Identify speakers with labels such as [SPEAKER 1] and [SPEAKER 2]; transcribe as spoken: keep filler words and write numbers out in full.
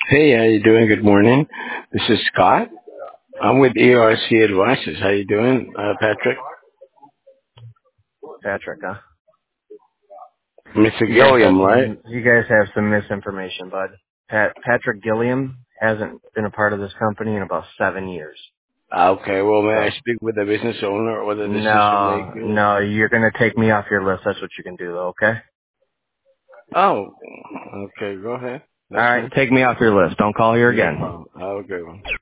[SPEAKER 1] Hey, how you doing? Good morning. This is Scott. I'm with E R C Advisors. How you doing, uh, Patrick?
[SPEAKER 2] Patrick, huh?
[SPEAKER 1] mister
[SPEAKER 2] You guys have
[SPEAKER 1] Gilliam, right?
[SPEAKER 2] some. You guys have some misinformation, bud. Pat, Patrick Gilliam hasn't been a part of this company in about seven years.
[SPEAKER 1] Ah, Okay, well, may I
[SPEAKER 2] So
[SPEAKER 1] speak with the business owner or the decision
[SPEAKER 2] no,
[SPEAKER 1] maker?
[SPEAKER 2] no, you're gonna take me off your list. That's what you can do, though. Okay.
[SPEAKER 1] Oh, okay, go ahead.
[SPEAKER 2] All
[SPEAKER 1] That's
[SPEAKER 2] right,
[SPEAKER 1] fine.
[SPEAKER 2] take me off your list. Don't call here
[SPEAKER 1] No
[SPEAKER 2] again.
[SPEAKER 1] problem. Have a good one.